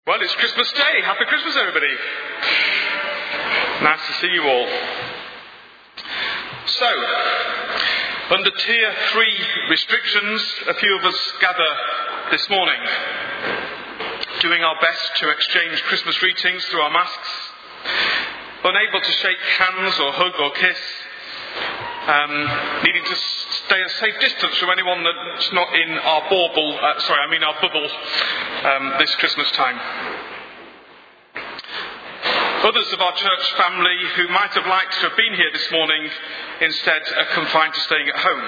Well, it's Christmas Day. Happy Christmas, everybody. Nice to see you all. So, under Tier 3 restrictions, a few of us gather this morning, doing our best to exchange Christmas greetings through our masks, unable to shake hands or hug or kiss, needing to stay a safe distance from anyone that's not in our bubble, our bubble this Christmas time. Others of our church family who might have liked to have been here this morning instead are confined to staying at home.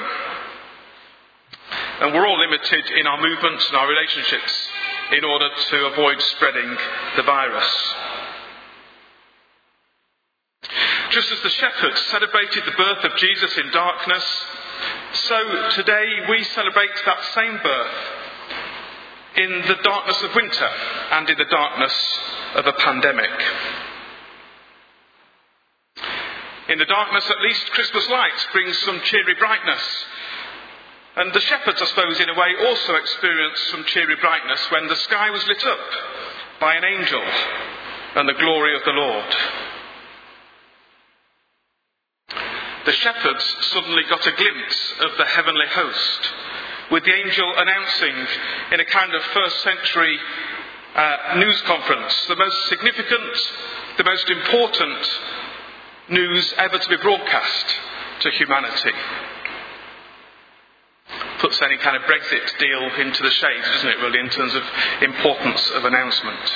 And we're all limited in our movements and our relationships in order to avoid spreading the virus. Just as the shepherds celebrated the birth of Jesus in darkness, so today we celebrate that same birth in the darkness of winter and in the darkness of a pandemic. In the darkness, at least, Christmas lights bring some cheery brightness. And the shepherds, I suppose, in a way, also experienced some cheery brightness when the sky was lit up by an angel and the glory of the Lord. The shepherds suddenly got a glimpse of the heavenly host, with the angel announcing in a kind of first century news conference the most significant, the most important news ever to be broadcast to humanity. Puts any kind of Brexit deal into the shade, doesn't it, really, in terms of importance of announcement.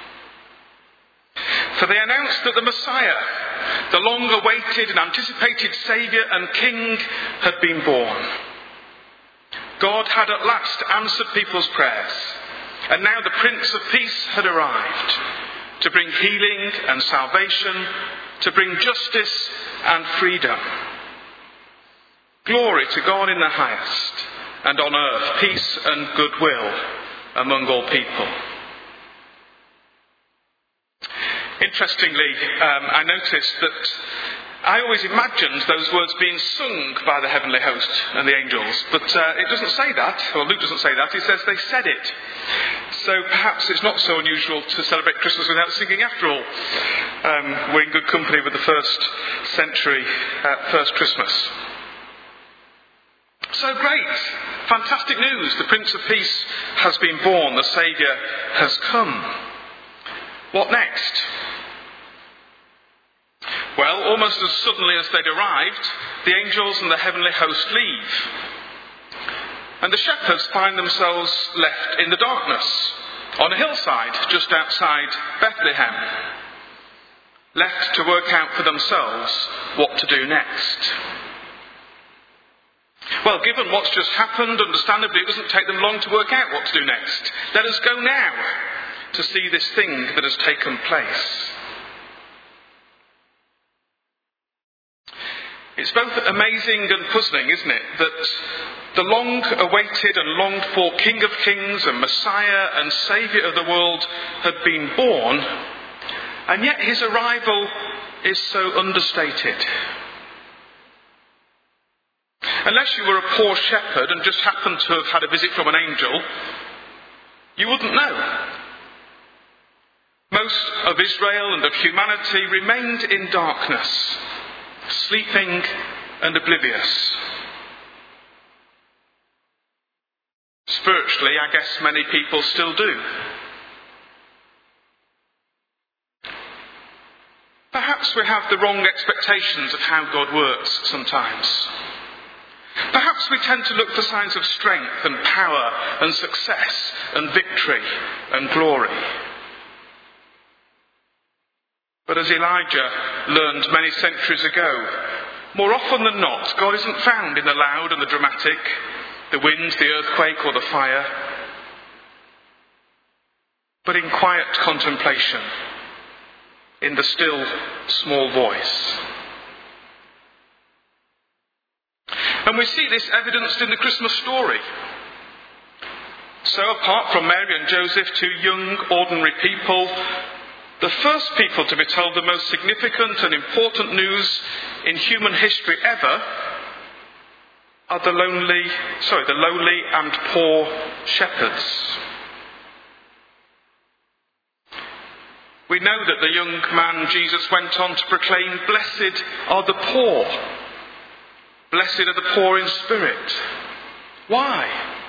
For they announced that the Messiah, the long-awaited and anticipated Saviour and King, had been born. God had at last answered people's prayers, and now the Prince of Peace had arrived to bring healing and salvation, to bring justice and freedom. Glory to God in the highest, and on earth peace and goodwill among all people. Interestingly, I noticed that I always imagined those words being sung by the heavenly host and the angels, but it doesn't say that, or Luke doesn't say that, he says they said it. So perhaps it's not so unusual to celebrate Christmas without singing after all. We're in good company with the first century, first Christmas. So great, fantastic news, the Prince of Peace has been born, the Saviour has come. What next? Well, almost as suddenly as they'd arrived, the angels and the heavenly host leave. And the shepherds find themselves left in the darkness, on a hillside just outside Bethlehem, left to work out for themselves what to do next. Well, given what's just happened, understandably it doesn't take them long to work out what to do next. Let us go now to see this thing that has taken place. It's both amazing and puzzling, isn't it, that the long-awaited and longed-for King of Kings and Messiah and Saviour of the world had been born, and yet his arrival is so understated. Unless you were a poor shepherd and just happened to have had a visit from an angel, you wouldn't know. Most of Israel and of humanity remained in darkness, sleeping and oblivious. Spiritually, I guess many people still do. Perhaps we have the wrong expectations of how God works sometimes. Perhaps we tend to look for signs of strength and power and success and victory and glory. But as Elijah learned many centuries ago, more often than not, God isn't found in the loud and the dramatic, the wind, the earthquake or the fire, but in quiet contemplation, in the still, small voice. And we see this evidenced in the Christmas story. So apart from Mary and Joseph, two young, ordinary people, the first people to be told the most significant and important news in human history ever are the lowly and poor shepherds. We know that the young man Jesus went on to proclaim, "Blessed are the poor. Blessed are the poor in spirit." Why?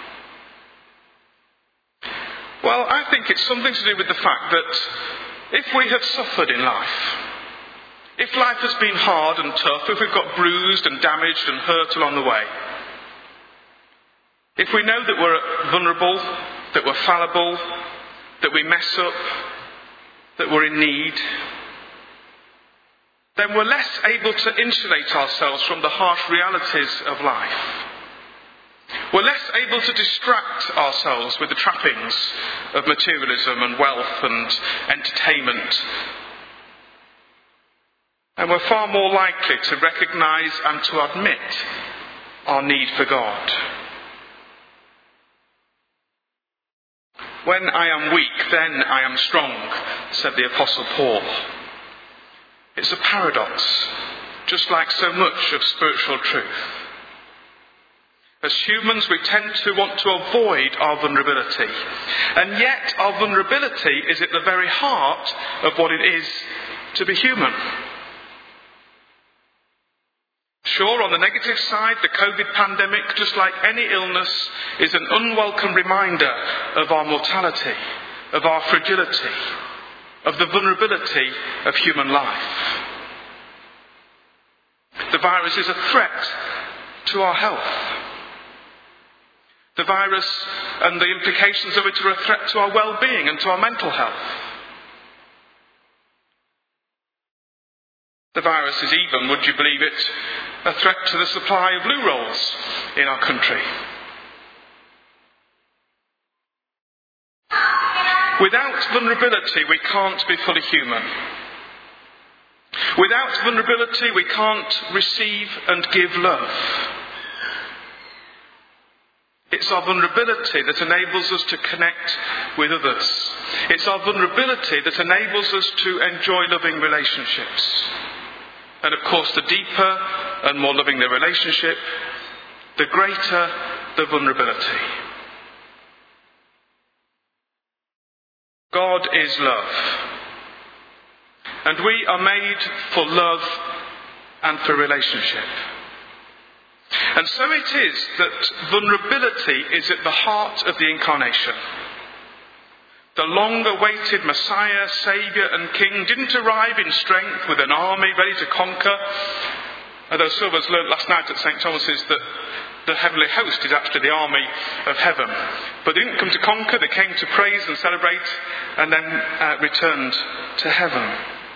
Well, I think it's something to do with the fact that if we have suffered in life, if life has been hard and tough, if we've got bruised and damaged and hurt along the way, if we know that we're vulnerable, that we're fallible, that we mess up, that we're in need, then we're less able to insulate ourselves from the harsh realities of life. We're less able to distract ourselves with the trappings of materialism and wealth and entertainment. And we're far more likely to recognise and to admit our need for God. "When I am weak, then I am strong," said the Apostle Paul. It's a paradox, just like so much of spiritual truth. As humans, we tend to want to avoid our vulnerability. And yet, our vulnerability is at the very heart of what it is to be human. Sure, on the negative side, the COVID pandemic, just like any illness, is an unwelcome reminder of our mortality, of our fragility, of the vulnerability of human life. The virus is a threat to our health. The virus and the implications of it are a threat to our well-being and to our mental health. The virus is even, would you believe it, a threat to the supply of loo rolls in our country. Without vulnerability, we can't be fully human. Without vulnerability, we can't receive and give love. It's our vulnerability that enables us to connect with others. It's our vulnerability that enables us to enjoy loving relationships. And of course, the deeper and more loving the relationship, the greater the vulnerability. God is love. And we are made for love and for relationship. And so it is that vulnerability is at the heart of the Incarnation. The long-awaited Messiah, Saviour and King didn't arrive in strength with an army ready to conquer. Although Silvers learnt last night at St. Thomas's that the heavenly host is actually the army of heaven. But they didn't come to conquer, they came to praise and celebrate and then returned to heaven.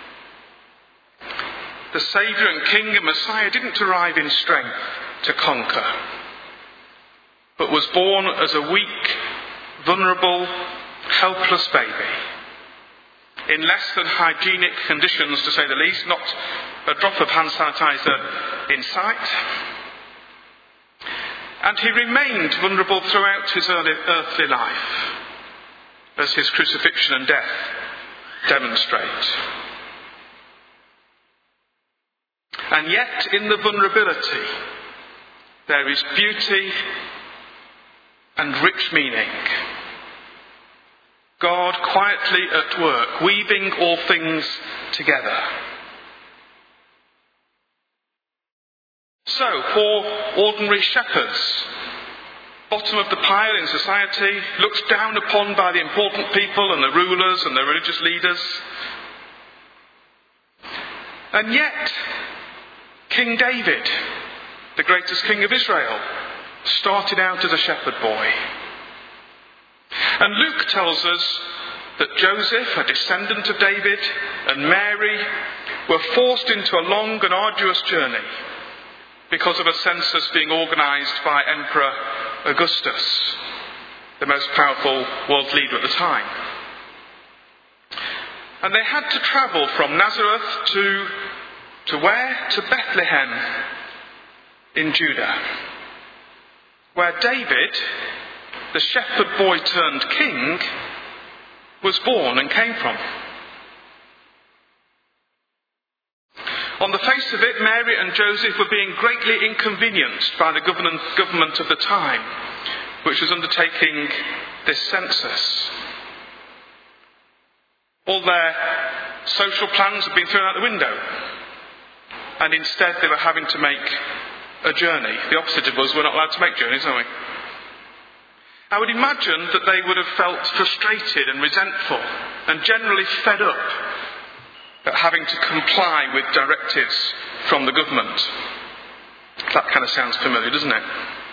The Saviour and King and Messiah didn't arrive in strength to conquer, but was born as a weak, vulnerable, helpless baby, in less than hygienic conditions, to say the least, not a drop of hand sanitizer in sight. And he remained vulnerable throughout his earthly life, as his crucifixion and death demonstrate. And yet, in the vulnerability, there is beauty and rich meaning. God quietly at work, weaving all things together. So, for ordinary shepherds, bottom of the pile in society, looked down upon by the important people and the rulers and the religious leaders. And yet, King David, the greatest king of Israel, started out as a shepherd boy. And Luke tells us that Joseph, a descendant of David, and Mary were forced into a long and arduous journey because of a census being organised by Emperor Augustus, the most powerful world leader at the time. And they had to travel from Nazareth to where? To Bethlehem in Judah, where David, the shepherd boy turned king, was born and came from. On the face of it, Mary and Joseph were being greatly inconvenienced by the government of the time, which was undertaking this census. All their social plans had been thrown out the window, and instead they were having to make a journey. The opposite of us, we're not allowed to make journeys, are we? I would imagine that they would have felt frustrated and resentful and generally fed up at having to comply with directives from the government. That kind of sounds familiar, doesn't it?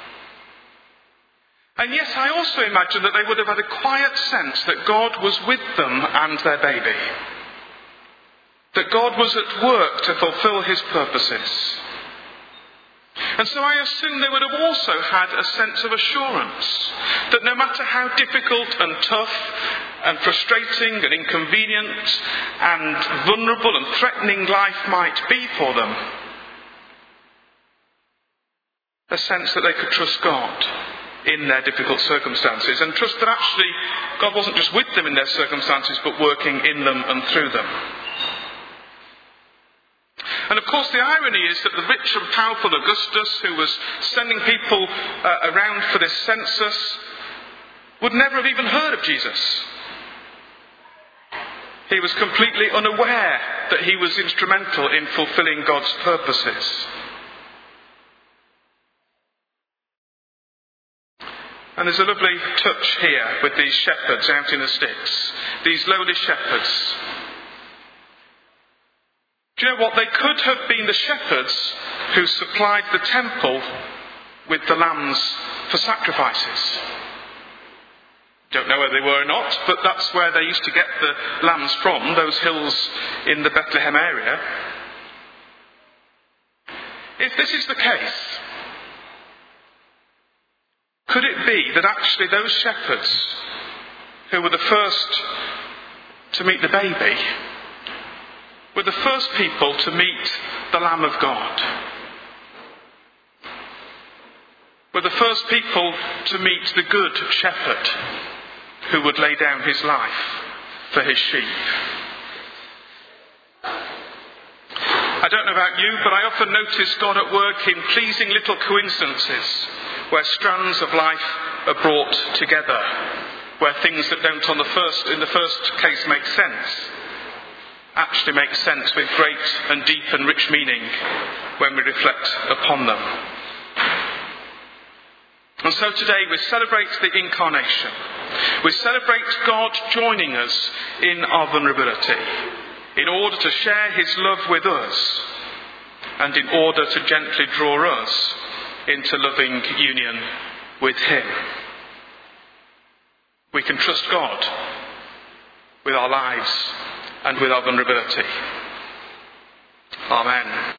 And yes, I also imagine that they would have had a quiet sense that God was with them and their baby. That God was at work to fulfill his purposes. And so I assume they would have also had a sense of assurance that no matter how difficult and tough and frustrating and inconvenient and vulnerable and threatening life might be for them, a sense that they could trust God in their difficult circumstances, and trust that actually God wasn't just with them in their circumstances, but working in them and through them. And of course the irony is that the rich and powerful Augustus, who was sending people around for this census, would never have even heard of Jesus. He was completely unaware that he was instrumental in fulfilling God's purposes. And there's a lovely touch here with these shepherds out in the sticks, these lowly shepherds. Do you know what? They could have been the shepherds who supplied the temple with the lambs for sacrifices. Don't know whether they were or not, but that's where they used to get the lambs from, those hills in the Bethlehem area. If this is the case, could it be that actually those shepherds who were the first to meet the baby were the first people to meet the Lamb of God? Were the first people to meet the good shepherd who would lay down his life for his sheep? I don't know about you, but I often notice God at work in pleasing little coincidences where strands of life are brought together, where things that don't in the first case make sense, actually make sense with great and deep and rich meaning when we reflect upon them. And so today we celebrate the Incarnation. We celebrate God joining us in our vulnerability in order to share his love with us and in order to gently draw us into loving union with him. We can trust God with our lives and with our vulnerability. Amen.